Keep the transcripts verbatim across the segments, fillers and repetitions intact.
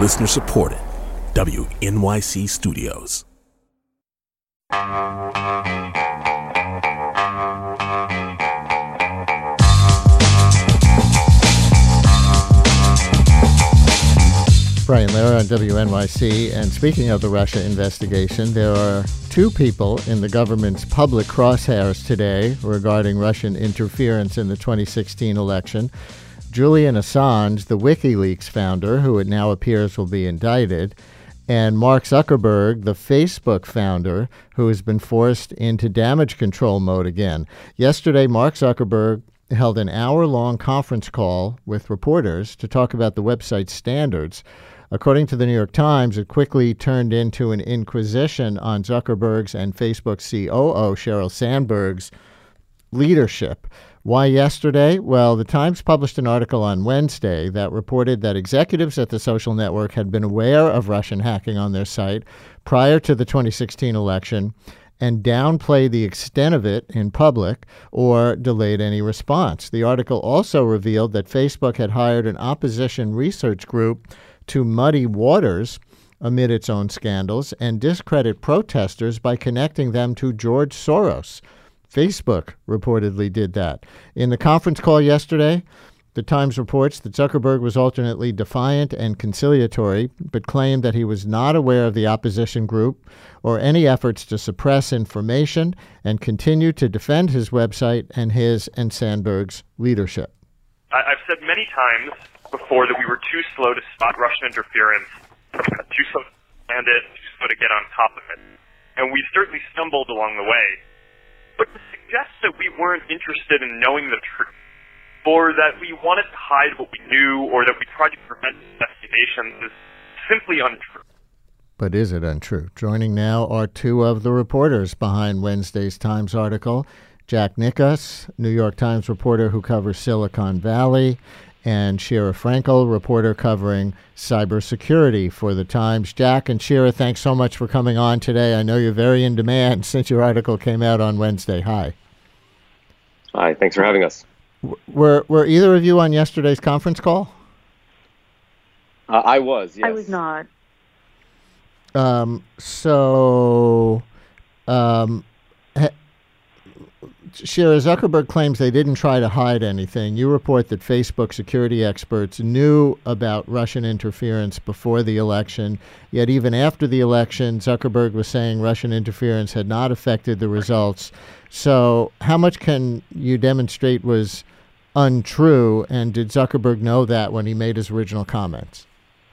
Listener supported. W N Y C Studios. Brian Lehrer on W N Y C. And speaking of the Russia investigation, there are two people in the government's public crosshairs today regarding Russian interference in the twenty sixteen election. Julian Assange, the WikiLeaks founder, who it now appears will be indicted, and Mark Zuckerberg, the Facebook founder, who has been forced into damage control mode again. Yesterday, Mark Zuckerberg held an hour-long conference call with reporters to talk about the website's standards. According to the New York Times, it quickly turned into an inquisition on Zuckerberg's and Facebook's C O O, Sheryl Sandberg's, leadership. Why yesterday? Well, the Times published an article on Wednesday that reported that executives at the social network had been aware of Russian hacking on their site prior to the twenty sixteen election and downplayed the extent of it in public or delayed any response. The article also revealed that Facebook had hired an opposition research group to muddy waters amid its own scandals and discredit protesters by connecting them to George Soros. Facebook reportedly did that. In the conference call yesterday, the Times reports that Zuckerberg was alternately defiant and conciliatory, but claimed that he was not aware of the opposition group or any efforts to suppress information and continued to defend his website and his and Sandberg's leadership. I've said many times before that we were too slow to spot Russian interference, too slow to land it, too slow to get on top of it. And we certainly stumbled along the way. But to suggest that we weren't interested in knowing the truth, or that we wanted to hide what we knew, or that we tried to prevent investigations is simply untrue. But is it untrue? Joining now are two of the reporters behind Wednesday's Times article, Jack Nickas, New York Times reporter who covers Silicon Valley, and Shira Frankel, reporter covering cybersecurity for the Times. Jack and Shira, thanks so much for coming on today. I know you're very in demand since your article came out on Wednesday. Hi. Hi, thanks for having us. Were were either of you on yesterday's conference call? Uh, I was, yes. I was not. Um, so, um, ha- Shira, Zuckerberg claims they didn't try to hide anything. You report that Facebook security experts knew about Russian interference before the election, yet even after the election, Zuckerberg was saying Russian interference had not affected the results. So how much can you demonstrate was untrue, and did Zuckerberg know that when he made his original comments?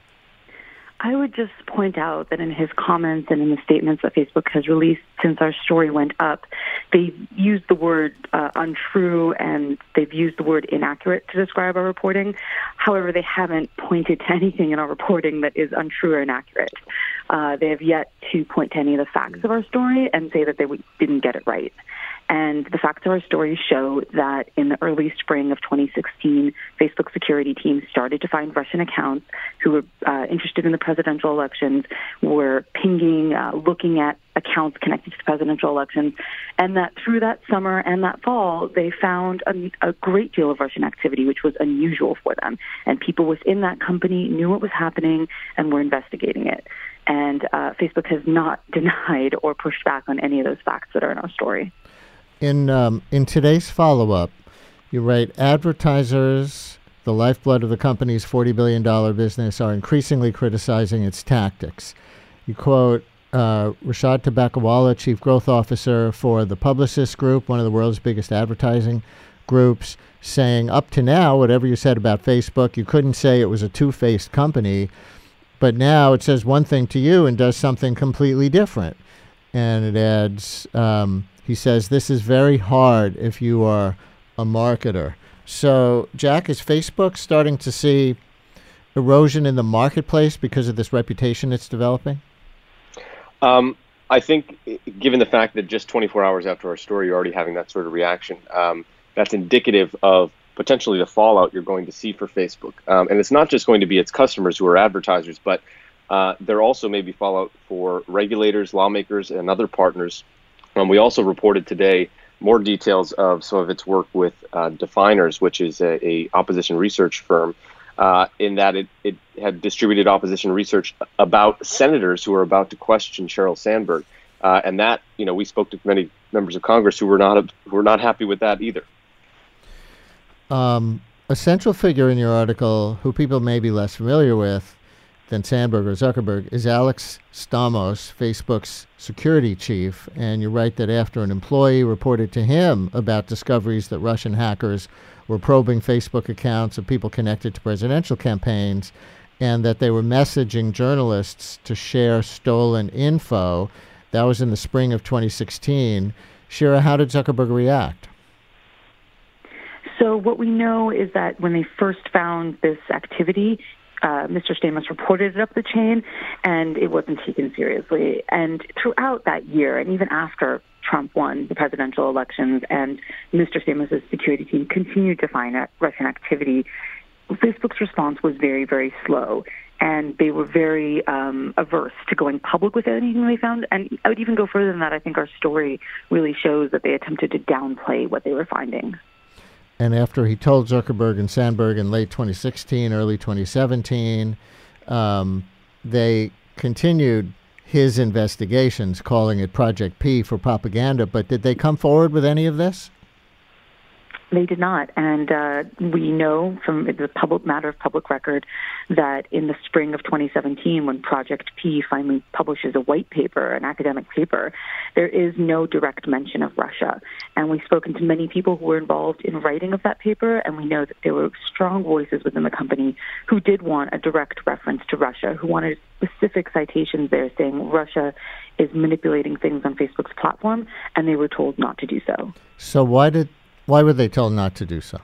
I would just point out that in his comments and in the statements that Facebook has released since our story went up, they've used the word uh, untrue and they've used the word inaccurate to describe our reporting. However, they haven't pointed to anything in our reporting that is untrue or inaccurate. Uh, they have yet to point to any of the facts of our story and say that they w- didn't get it right. And the facts of our story show that in the early spring of twenty sixteen, Facebook security teams started to find Russian accounts who were uh, interested in the presidential elections, were pinging, uh, looking at accounts connected to the presidential elections, and that through that summer and that fall, they found a, a great deal of Russian activity, which was unusual for them. And people within that company knew what was happening and were investigating it. And uh, Facebook has not denied or pushed back on any of those facts that are in our story. In um, in today's follow-up, you write, advertisers, the lifeblood of the company's forty billion dollars business, are increasingly criticizing its tactics. You quote uh, Rashad Tabakawala, Chief Growth Officer for the Publicis Group, one of the world's biggest advertising groups, saying, up to now, whatever you said about Facebook, you couldn't say it was a two-faced company, but now it says one thing to you and does something completely different. And it adds... Um, He says, this is very hard if you are a marketer. So, Jack, is Facebook starting to see erosion in the marketplace because of this reputation it's developing? Um, I think, given the fact that just twenty-four hours after our story, you're already having that sort of reaction, um, that's indicative of potentially the fallout you're going to see for Facebook. Um, and it's not just going to be its customers who are advertisers, but uh, there also may be fallout for regulators, lawmakers, and other partners. Um, we also reported today more details of some of its work with uh, Definers, which is a, a opposition research firm uh, in that it, it had distributed opposition research about senators who were about to question Sheryl Sandberg. Uh, and that, you know, we spoke to many members of Congress who were not who were not happy with that either. Um, a central figure in your article, who people may be less familiar with than Sandberg or Zuckerberg, is Alex Stamos, Facebook's security chief. And you write that after an employee reported to him about discoveries that Russian hackers were probing Facebook accounts of people connected to presidential campaigns, and that they were messaging journalists to share stolen info. That was in the spring of twenty sixteen. Shira, how did Zuckerberg react? So what we know is that when they first found this activity, uh, Mister Stamos reported it up the chain, and it wasn't taken seriously. And throughout that year, and even after Trump won the presidential elections and Mister Stamos' security team continued to find Russian activity, Facebook's response was very, very slow. And they were very um, averse to going public with anything they found. And I would even go further than that. I think our story really shows that they attempted to downplay what they were finding. And after he told Zuckerberg and Sandberg in late twenty sixteen, early twenty seventeen, um, they continued his investigations, calling it Project P for propaganda. But did they come forward with any of this? They did not. And uh, we know from the public matter of public record that in the spring of twenty seventeen, when Project P finally publishes a white paper, an academic paper, there is no direct mention of Russia. And we've spoken to many people who were involved in writing of that paper, and we know that there were strong voices within the company who did want a direct reference to Russia, who wanted specific citations there saying Russia is manipulating things on Facebook's platform, and they were told not to do so. So why did Why were they told not to do so?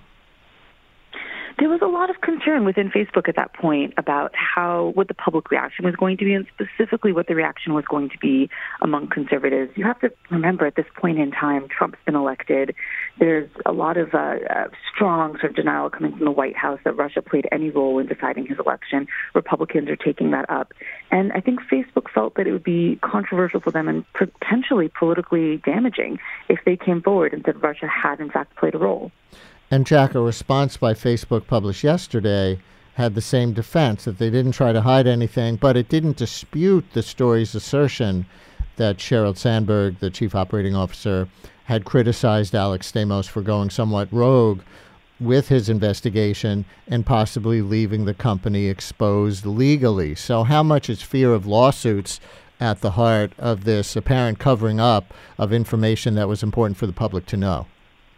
There was a lot of concern within Facebook at that point about how what the public reaction was going to be, and specifically what the reaction was going to be among conservatives. You have to remember, at this point in time, Trump's been elected. There's a lot of uh, uh, strong sort of denial coming from the White House that Russia played any role in deciding his election. Republicans are taking that up. And I think Facebook felt that it would be controversial for them and potentially politically damaging if they came forward and said Russia had, in fact, played a role. And Jack, a response by Facebook published yesterday had the same defense, that they didn't try to hide anything, but it didn't dispute the story's assertion that Sheryl Sandberg, the chief operating officer, had criticized Alex Stamos for going somewhat rogue with his investigation and possibly leaving the company exposed legally. So how much is fear of lawsuits at the heart of this apparent covering up of information that was important for the public to know?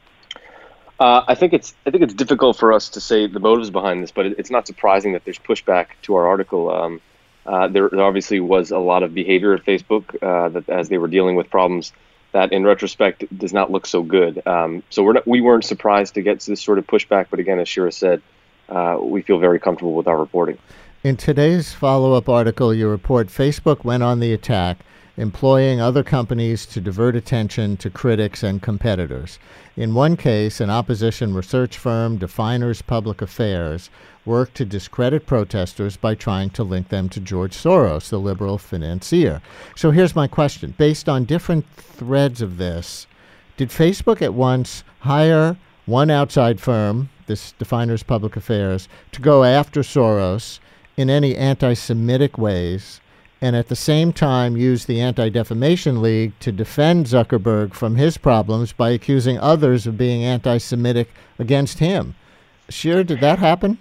Uh, I think it's I think it's difficult for us to say the motives behind this, but it, it's not surprising that there's pushback to our article. Um, uh, there, there obviously was a lot of behavior at Facebook uh, that as they were dealing with problems that, in retrospect, does not look so good. Um, so we're not, we weren't surprised to get this sort of pushback, but again, as Shira said, uh, we feel very comfortable with our reporting. In today's follow-up article, you report Facebook went on the attack, employing other companies to divert attention to critics and competitors. In one case, an opposition research firm, Definers Public Affairs, worked to discredit protesters by trying to link them to George Soros, the liberal financier. So here's my question. Based on different threads of this, did Facebook at once hire one outside firm, this Definers Public Affairs, to go after Soros in any anti-Semitic ways, and at the same time use the Anti-Defamation League to defend Zuckerberg from his problems by accusing others of being anti-Semitic against him? Shira, did that happen?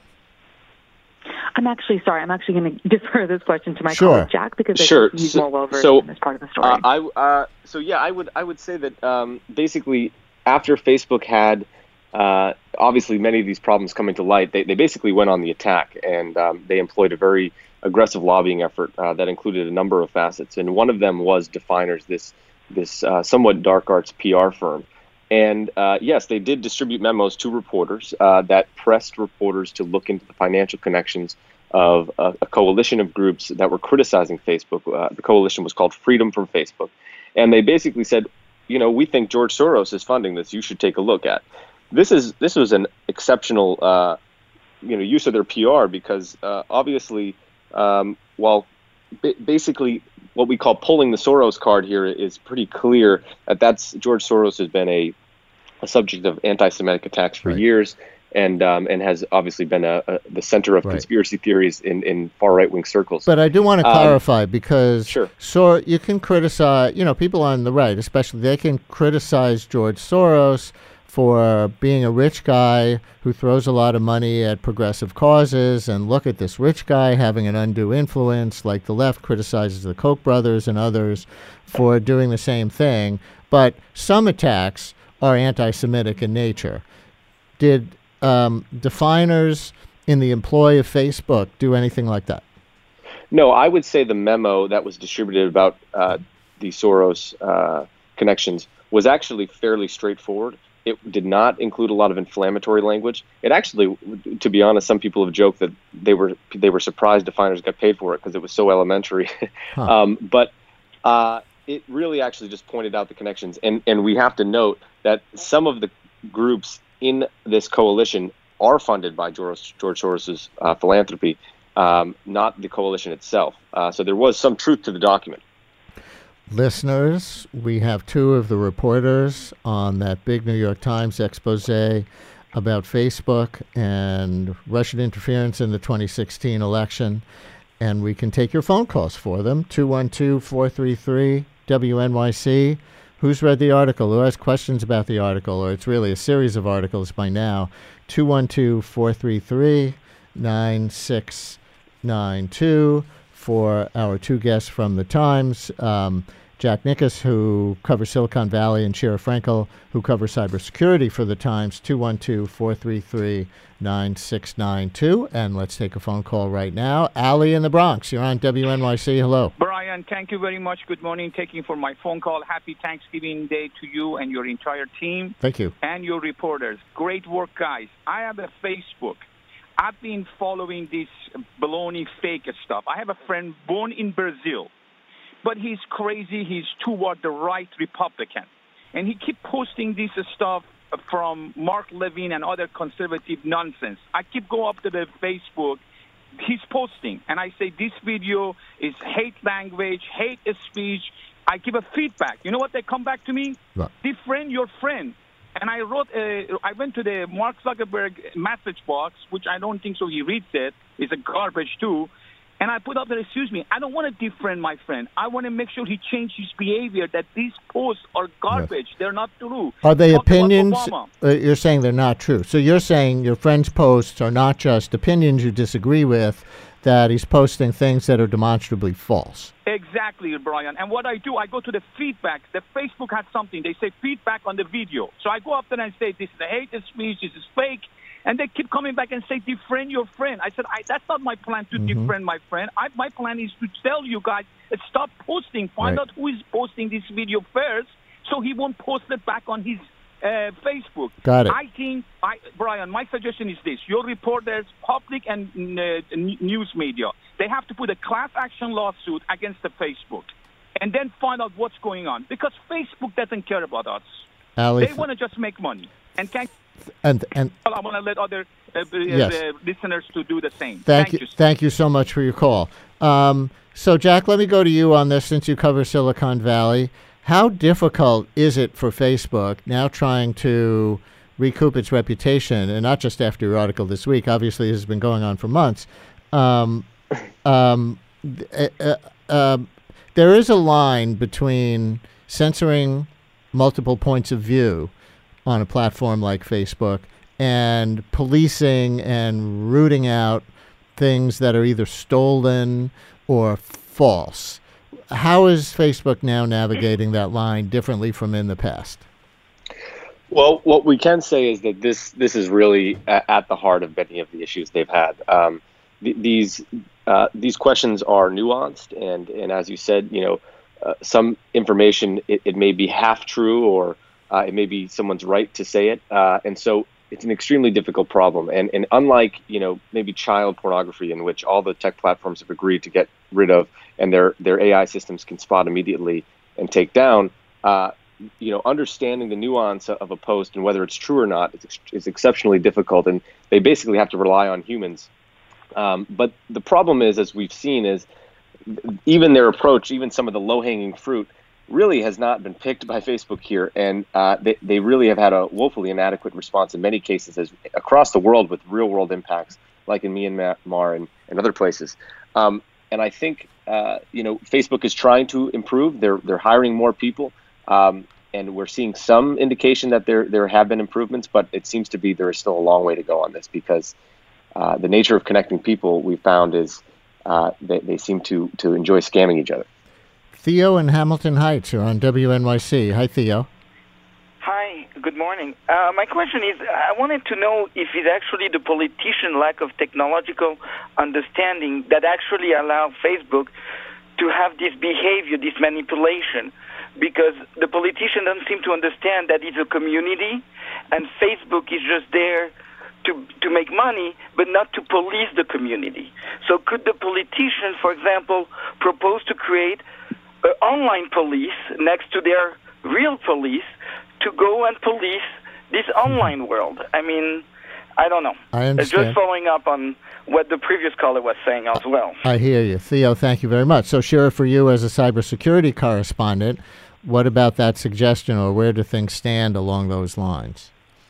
I'm actually sorry. I'm actually going to defer this question to my sure. colleague Jack, because sure. I think he's so, more well versed so, in this part of the story. Uh, I uh, so yeah, I would I would say that um, basically after Facebook had uh, obviously many of these problems coming to light, they they basically went on the attack, and um, they employed a very aggressive lobbying effort uh, that included a number of facets, and one of them was Definers, this this uh, somewhat dark arts P R firm. And uh, yes, they did distribute memos to reporters uh, that pressed reporters to look into the financial connections of a, a coalition of groups that were criticizing Facebook. Uh, the coalition was called Freedom from Facebook. And they basically said, you know, we think George Soros is funding this. You should take a look at. This is this was an exceptional, uh, you know, use of their P R, because uh, obviously, um, while b- basically what we call pulling the Soros card here is pretty clear that that's George Soros has been a, a subject of anti-Semitic attacks for right. years, and um, and has obviously been a, a the center of Right. conspiracy theories in, in far right wing circles. But I do want to Um, clarify because sure. so you can criticize, you know, people on the right, especially, they can criticize George Soros for being a rich guy who throws a lot of money at progressive causes, and look at this rich guy having an undue influence, like the left criticizes the Koch brothers and others for doing the same thing. But some attacks are anti-Semitic in nature. Did um, definers in the employ of Facebook do anything like that? No, I would say the memo that was distributed about uh, the Soros uh, connections was actually fairly straightforward. It did not include a lot of inflammatory language. It actually, to be honest, some people have joked that they were they were surprised definers got paid for it because it was so elementary. Huh. um, but uh, it really actually just pointed out the connections. And, and we have to note that some of the groups in this coalition are funded by George, George Soros's uh, philanthropy, um, not the coalition itself. Uh, so there was some truth to the document. Listeners, we have two of the reporters on that big New York Times expose about Facebook and Russian interference in the twenty sixteen election, and we can take your phone calls for them, two one two, four three three, W N Y C. Who's read the article? Who has questions about the article? Or it's really a series of articles by now. two one two, four three three, nine six nine two. For our two guests from the Times, um, Jack Nickus, who covers Silicon Valley, and Shira Frankel, who covers cybersecurity for the Times, two one two, four three three, nine six nine two. And let's take a phone call right now. Ali in the Bronx, you're on W N Y C. Hello. Brian, thank you very much. Good morning. Taking for my phone call. Happy Thanksgiving Day to you and your entire team. Thank you. And your reporters. Great work, guys. I have a Facebook. I've been following this baloney fake stuff. I have a friend born in Brazil, but he's crazy. He's toward the right Republican. And he keep posting this stuff from Mark Levin and other conservative nonsense. I keep going up to the Facebook. He's posting, and I say this video is hate language, hate speech. I give a feedback. You know what they come back to me? What? Defriend your friend. And I wrote, uh, I went to the Mark Zuckerberg message box, which I don't think so he reads it. It's a garbage too. And I put up there, excuse me, I don't want to defriend my friend. I want to make sure he changes his behavior, that these posts are garbage. Yes. They're not true. Are they Talk opinions? Uh, you're saying they're not true. So you're saying your friend's posts are not just opinions you disagree with, that he's posting things that are demonstrably false. Exactly, Brian. And what I do, I go to the feedback. The Facebook has something. They say feedback on the video. So I go up there and say, this is a hate speech, this is fake. And they keep coming back and say, defriend your friend. I said, I, that's not my plan to mm-hmm. defriend my friend. I, my plan is to tell you guys, stop posting. Find right. out who is posting this video first so he won't post it back on his uh, Facebook. Got it. I think, I, Brian, my suggestion is this. Your reporters, public and uh, news media, they have to put a class action lawsuit against the Facebook and then find out what's going on. Because Facebook doesn't care about us. Ali, they want to just make money. And can And and I want to let other uh, yes. uh, listeners to do the same. Thank, Thank you. you. Thank you so much for your call. Um, so, Jack, let me go to you on this since you cover Silicon Valley. How difficult is it for Facebook now trying to recoup its reputation, and not just after your article this week? Obviously, this has been going on for months. Um, um, uh, uh, uh, there is a line between censoring multiple points of view on a platform like Facebook and policing and rooting out things that are either stolen or false. How is Facebook now navigating that line differently from in the past? Well, what we can say is that this this is really at the heart of many of the issues they've had. Um, th- these uh, these questions are nuanced, and, and as you said, you know, uh, some information it, it may be half true, or uh, it may be someone's right to say it, uh, and so it's an extremely difficult problem. And and unlike you know maybe child pornography, in which all the tech platforms have agreed to get rid of, and their their A I systems can spot immediately and take down. Uh, you know, understanding the nuance of a post and whether it's true or not is, ex- is exceptionally difficult, and they basically have to rely on humans. Um, but the problem is, as we've seen, is even their approach, even some of the low-hanging fruit, really has not been picked by Facebook here, and uh, they, they really have had a woefully inadequate response in many cases as across the world with real-world impacts, like in Myanmar and, and other places. Um, and I think uh, you know Facebook is trying to improve. They're they're hiring more people, um, and we're seeing some indication that there there have been improvements, but it seems to be there is still a long way to go on this because uh, the nature of connecting people we found is uh, they, they seem to to enjoy scamming each other. Theo in Hamilton Heights are on W N Y C. Hi, Theo. Hi, good morning. Uh, my question is, I wanted to know if it's actually the politician lack of technological understanding that actually allow Facebook to have this behavior, this manipulation, because the politician doesn't seem to understand that it's a community and Facebook is just there to to make money, but not to police the community. So could the politician, for example, propose to create an online police next to their real police to go and police this online world? I mean, I don't know. I understand. Just following up on what the previous caller was saying as well. I hear you. Theo, thank you very much. So, Shira, for you as a cybersecurity correspondent, what about that suggestion, or where do things stand along those lines?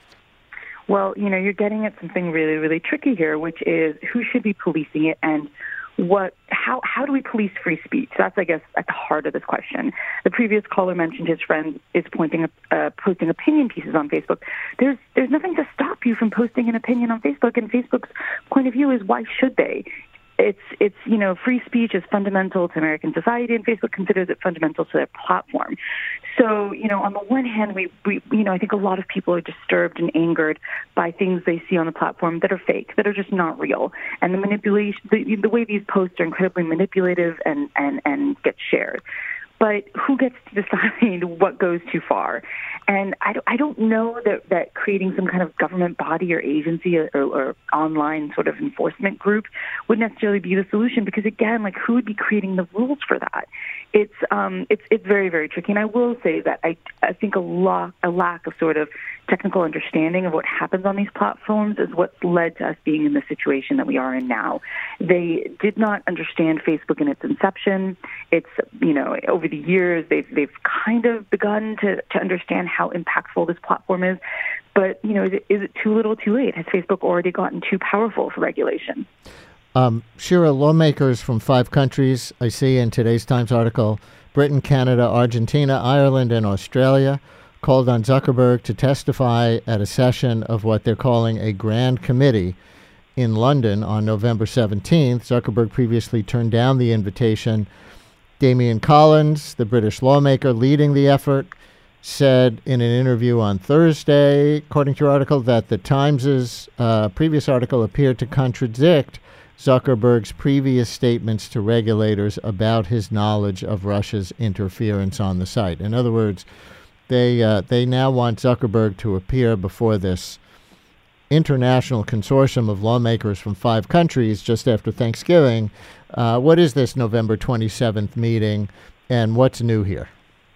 Well, you know, you're getting at something really, really tricky here, which is who should be policing it and what, how, how do we police free speech? That's, I guess, at the heart of this question. The previous caller mentioned his friend is pointing, uh, posting opinion pieces on Facebook. There's, there's nothing to stop you from posting an opinion on Facebook, and Facebook's point of view is why should they? It's, it's, you know, free speech is fundamental to American society, and Facebook considers it fundamental to their platform. So, you know, on the one hand, we, we, you know, I think a lot of people are disturbed and angered by things they see on the platform that are fake, that are just not real. And the manipulation, the, the way these posts are incredibly manipulative and, and, and get shared. But who gets to decide what goes too far? And I don't, I don't know that, that creating some kind of government body or agency or, or online sort of enforcement group would necessarily be the solution, because, again, like, who would be creating the rules for that? It's um, it's it's very, very tricky. And I will say that I, I think a, lot, a lack of sort of technical understanding of what happens on these platforms is what's led to us being in the situation that we are in now. They did not understand Facebook in its inception. It's, you know, over the years, they've, they've kind of begun to, to understand how impactful this platform is. But, you know, is it, is it too little too late? Has Facebook already gotten too powerful for regulation? Um, Shira, lawmakers from five countries, I see in today's Times article, Britain, Canada, Argentina, Ireland, and Australia, called on Zuckerberg to testify at a session of what they're calling a grand committee in London on November seventeenth. Zuckerberg previously turned down the invitation. Damian Collins, the British lawmaker leading the effort, said in an interview on Thursday, according to your article, that the Times' uh, previous article appeared to contradict Zuckerberg's previous statements to regulators about his knowledge of Russia's interference on the site. In other words, they uh, they now want Zuckerberg to appear before this international consortium of lawmakers from five countries just after Thanksgiving. Uh, what is this November twenty-seventh meeting, and what's new here?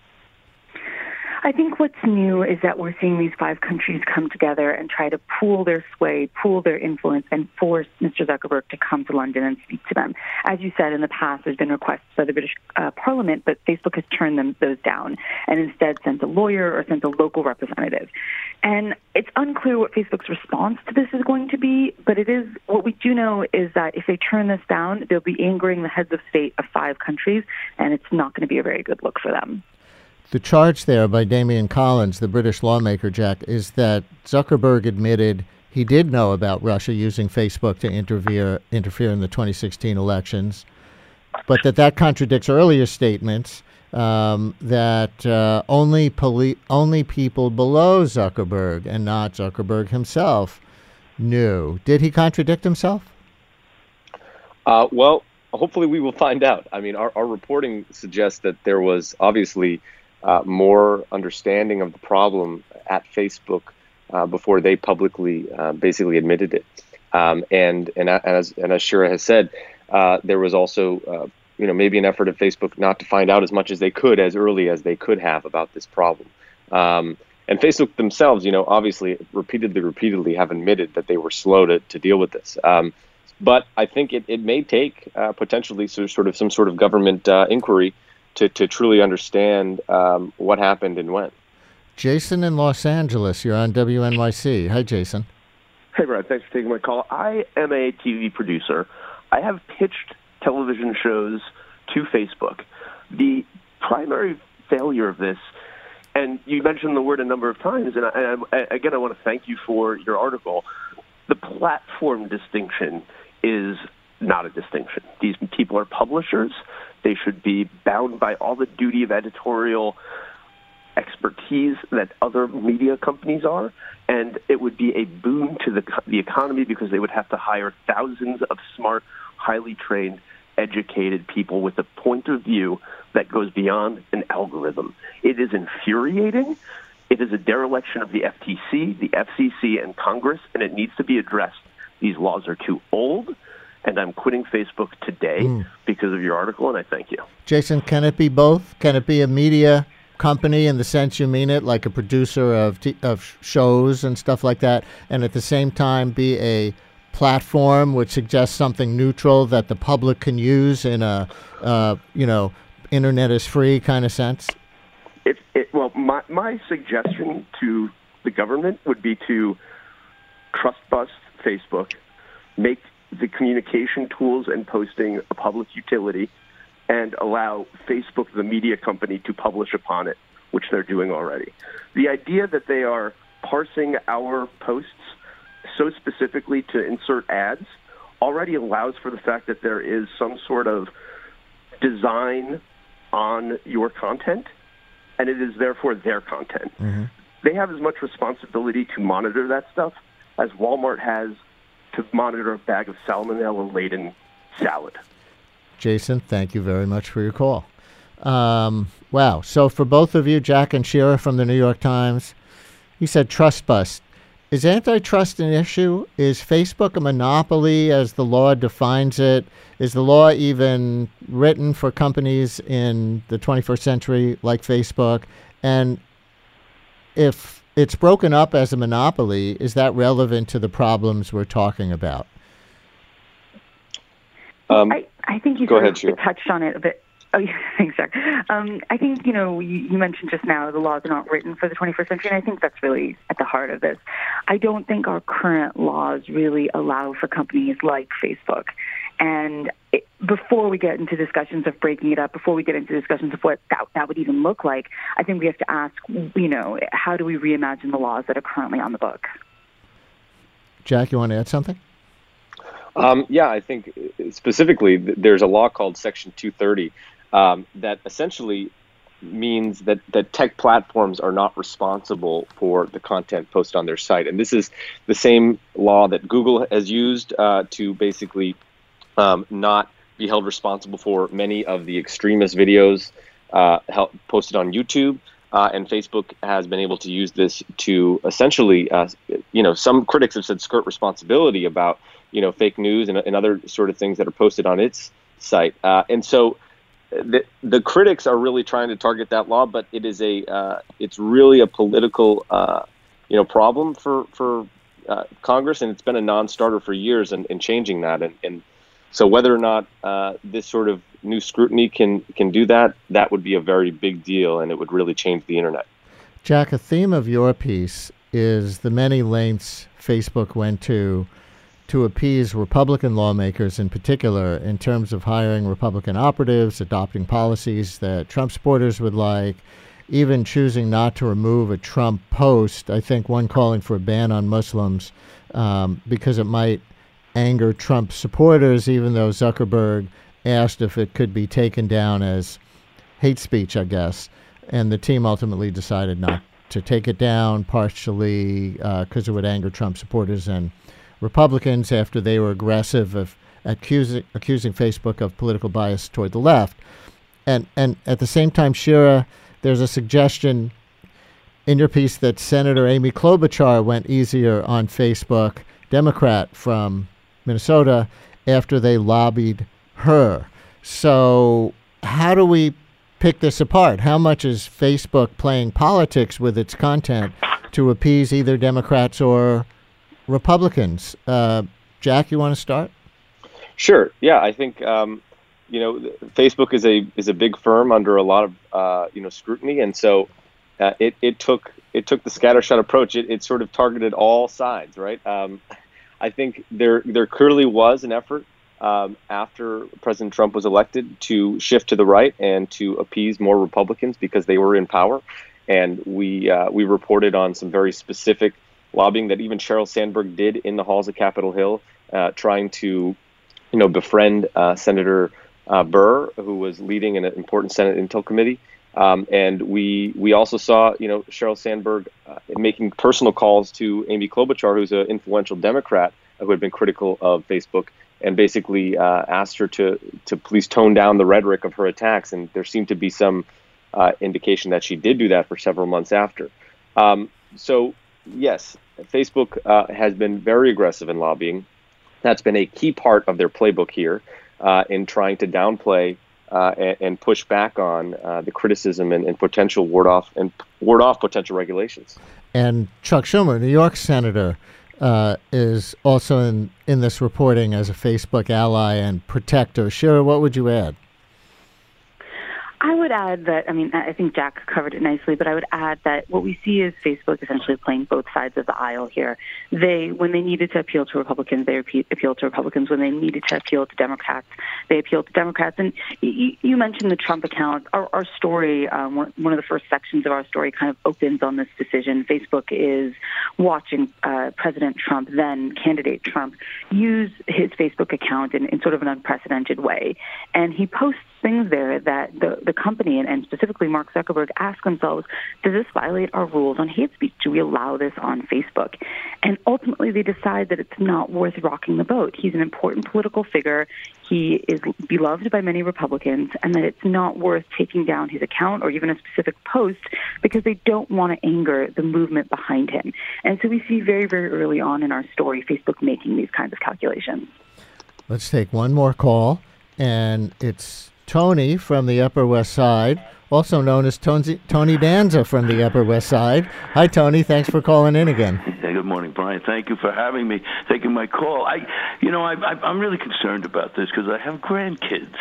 I think what's new is that we're seeing these five countries come together and try to pool their sway, pool their influence, and force Mister Zuckerberg to come to London and speak to them. As you said, in the past, there's been requests by the British uh, Parliament, but Facebook has turned them those down and instead sent a lawyer or sent a local representative. And it's unclear what Facebook's response to this is going to be, but it is, what we do know is that if they turn this down, they'll be angering the heads of state of five countries, and it's not going to be a very good look for them. The charge there by Damian Collins, the British lawmaker, Jack, is that Zuckerberg admitted he did know about Russia using Facebook to interfere interfere in the twenty sixteen elections, but that that contradicts earlier statements um, that uh, only poli- only people below Zuckerberg and not Zuckerberg himself knew. Did he contradict himself? Uh, well, hopefully we will find out. I mean, our, our reporting suggests that there was obviously Uh, more understanding of the problem at Facebook uh, before they publicly uh, basically admitted it. Um, and, and as and as Shira has said, uh, there was also uh, you know maybe an effort at Facebook not to find out as much as they could as early as they could have about this problem. Um, and Facebook themselves, you know, obviously repeatedly, repeatedly have admitted that they were slow to, to deal with this. Um, but I think it, it may take uh, potentially sort of some sort of government uh, inquiry to, to truly understand um, what happened and when. Jason in Los Angeles, you're on W N Y C. Hi, Jason. Hey, Brad. Thanks for taking my call. I am a T V producer. I have pitched television shows to Facebook. The primary failure of this, and you mentioned the word a number of times, and, I, and I, again, I want to thank you for your article. The platform distinction is not a distinction. These people are publishers. They should be bound by all the duty of editorial expertise that other media companies are, and it would be a boon to the the economy because they would have to hire thousands of smart, highly trained, educated people with a point of view that goes beyond an algorithm. It is infuriating. It is a dereliction of the F T C, the F C C, and Congress, and it needs to be addressed. These laws are too old, and I'm quitting Facebook today mm. because of your article, and I thank you. Jason, can it be both? Can it be a media company in the sense you mean it, like a producer of t- of shows and stuff like that, and at the same time be a platform which suggests something neutral that the public can use in a, uh, you know, internet is free kind of sense? It, it, well, my, my suggestion to the government would be to trust bust Facebook, make the communication tools and posting a public utility, and allow Facebook, the media company, to publish upon it, which they're doing already. The idea that they are parsing our posts so specifically to insert ads already allows for the fact that there is some sort of design on your content, and it is therefore their content. Mm-hmm. They have as much responsibility to monitor that stuff as Walmart has to monitor a bag of salmonella-laden salad. Jason, thank you very much for your call. Um, wow. So for both of you, Jack and Shira from the New York Times, he said trust bust. Is antitrust an issue? Is Facebook a monopoly as the law defines it? Is the law even written for companies in the twenty-first century like Facebook? And if it's broken up as a monopoly, is that relevant to the problems we're talking about? Um, I, I think you go sort ahead, of Shira. touched on it a bit. Oh, yeah, thanks, Jack. Um, I think, you know, you, you mentioned just now the laws are not written for the twenty-first century, and I think that's really at the heart of this. I don't think our current laws really allow for companies like Facebook. And it, before we get into discussions of breaking it up, before we get into discussions of what that, that would even look like, I think we have to ask, you know, how do we reimagine the laws that are currently on the books? Jack, you want to add something? Um, yeah, I think specifically there's a law called Section two thirty um, that essentially means that, that tech platforms are not responsible for the content posted on their site. And this is the same law that Google has used uh, to basically um, not be held responsible for many of the extremist videos uh, held, posted on YouTube. Uh, and Facebook has been able to use this to essentially, uh, you know, some critics have said skirt responsibility about, you know, fake news and, and other sort of things that are posted on its site. Uh, and so the the critics are really trying to target that law, but it is a uh, it's really a political, uh, you know, problem for for uh, Congress, and it's been a non-starter for years in, in changing that. And, and so whether or not uh, this sort of new scrutiny can can do that, that would be a very big deal, and it would really change the internet. Jack, a theme of your piece is the many lengths Facebook went to to appease Republican lawmakers in particular in terms of hiring Republican operatives, adopting policies that Trump supporters would like, even choosing not to remove a Trump post, I think one calling for a ban on Muslims um, because it might anger Trump supporters, even though Zuckerberg asked if it could be taken down as hate speech, I guess. And the team ultimately decided not to take it down, partially because uh, it would anger Trump supporters and Republicans after they were aggressive of accusing accusing Facebook of political bias toward the left. And and at the same time, Shira, there's a suggestion in your piece that Senator Amy Klobuchar went easier on Facebook, Democrat from Minnesota, after they lobbied her. So how do we pick this apart? How much is Facebook playing politics with its content to appease either Democrats or Republicans? Uh, Jack, you want to start? Sure. Yeah, I think um, you know, Facebook is a is a big firm under a lot of uh, you know scrutiny, and so uh, it it took it took the scattershot approach. It it sort of targeted all sides, right? Um, I think there there clearly was an effort um, after President Trump was elected to shift to the right and to appease more Republicans because they were in power, and we uh, we reported on some very specific lobbying that even Sheryl Sandberg did in the halls of Capitol Hill, uh, trying to, you know, befriend uh, Senator uh, Burr, who was leading an important Senate Intel Committee. Um, and we we also saw, you know, Sheryl Sandberg uh, making personal calls to Amy Klobuchar, who's an influential Democrat who had been critical of Facebook, and basically uh, asked her to to please tone down the rhetoric of her attacks. And there seemed to be some uh, indication that she did do that for several months after. Um, so. Yes, Facebook uh, has been very aggressive in lobbying. That's been a key part of their playbook here uh, in trying to downplay uh, and, and push back on uh, the criticism and, and potential ward off and ward off potential regulations. And Chuck Schumer, New York senator, uh, is also in, in this reporting as a Facebook ally and protector. Shira, what would you add? I would add that, I mean, I think Jack covered it nicely, but I would add that what we see is Facebook essentially playing both sides of the aisle here. They, when they needed to appeal to Republicans, they appealed to Republicans. When they needed to appeal to Democrats, they appealed to Democrats. And you, you mentioned the Trump account. Our, our story, um, one of the first sections of our story kind of opens on this decision. Facebook is watching uh, President Trump, then candidate Trump, use his Facebook account in, in sort of an unprecedented way. And he posts things there that the, the company and, and specifically Mark Zuckerberg ask themselves, does this violate our rules on hate speech? Do we allow this on Facebook? And ultimately they decide that it's not worth rocking the boat. He's an important political figure. He is beloved by many Republicans, and that it's not worth taking down his account or even a specific post because they don't want to anger the movement behind him. And so we see very, very early on in our story Facebook making these kinds of calculations. Let's take one more call, and it's Tony from the Upper West Side, also known as Tony, Tony Danza from the Upper West Side. Hi, Tony. Thanks for calling in again. Hey, good morning, Brian. Thank you for having me, taking my call. I, you know, I, I, I'm really concerned about this because I have grandkids,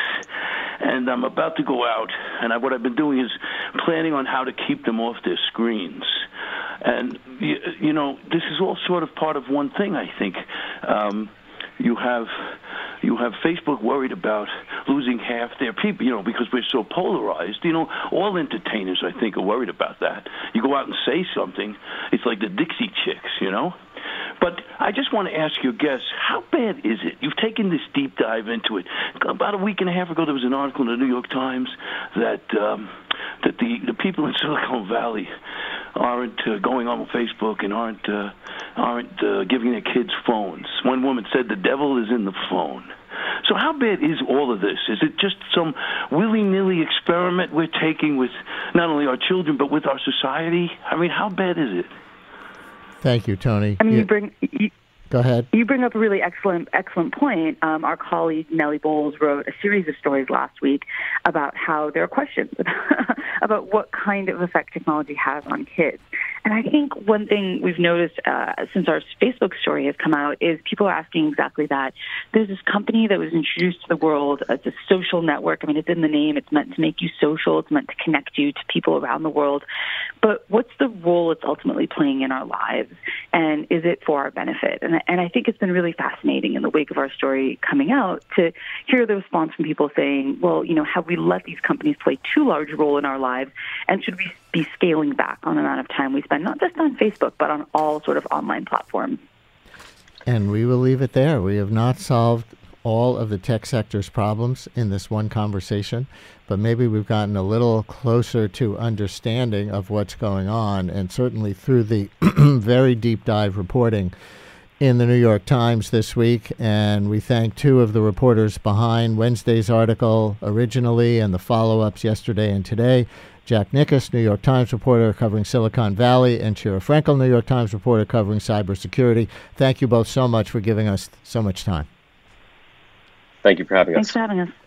and I'm about to go out, and I, what I've been doing is planning on how to keep them off their screens. And, you, you know, this is all sort of part of one thing, I think. Um, you have... You have Facebook worried about losing half their people, you know, because we're so polarized. You know, all entertainers, I think, are worried about that. You go out and say something, it's like the Dixie Chicks, you know. But I just want to ask your guests, how bad is it? You've taken this deep dive into it. About a week and a half ago, there was an article in the New York Times that um, that the, the people in Silicon Valley aren't uh, going on Facebook and aren't uh, aren't uh, giving their kids phones. One woman said the devil is in the phone. So how bad is all of this? Is it just some willy-nilly experiment we're taking with not only our children but with our society? I mean, how bad is it? Thank you, Tony. I mean, you, you bring... You, Go ahead. You bring up a really excellent, excellent point. Um, our colleague Nellie Bowles wrote a series of stories last week about how there are questions about what kind of effect technology has on kids. And I think one thing we've noticed uh, since our Facebook story has come out is people are asking exactly that. There's this company that was introduced to the world as a social network. I mean, it's in the name. It's meant to make you social. It's meant to connect you to people around the world. But what's the role it's ultimately playing in our lives? And is it for our benefit? And, and I think it's been really fascinating in the wake of our story coming out to hear the response from people saying, well, you know, have we let these companies play too large a role in our lives? And should we be scaling back on the amount of time we spend, not just on Facebook, but on all sort of online platforms? And we will leave it there. We have not solved all of the tech sector's problems in this one conversation, but maybe we've gotten a little closer to understanding of what's going on, and certainly through the very deep dive reporting in the New York Times this week. And we thank two of the reporters behind Wednesday's article originally and the follow-ups yesterday and today. Jack Nickus, New York Times reporter covering Silicon Valley, and Shira Frankel, New York Times reporter covering cybersecurity. Thank you both so much for giving us so much time. Thank you for having us. Thanks for having us.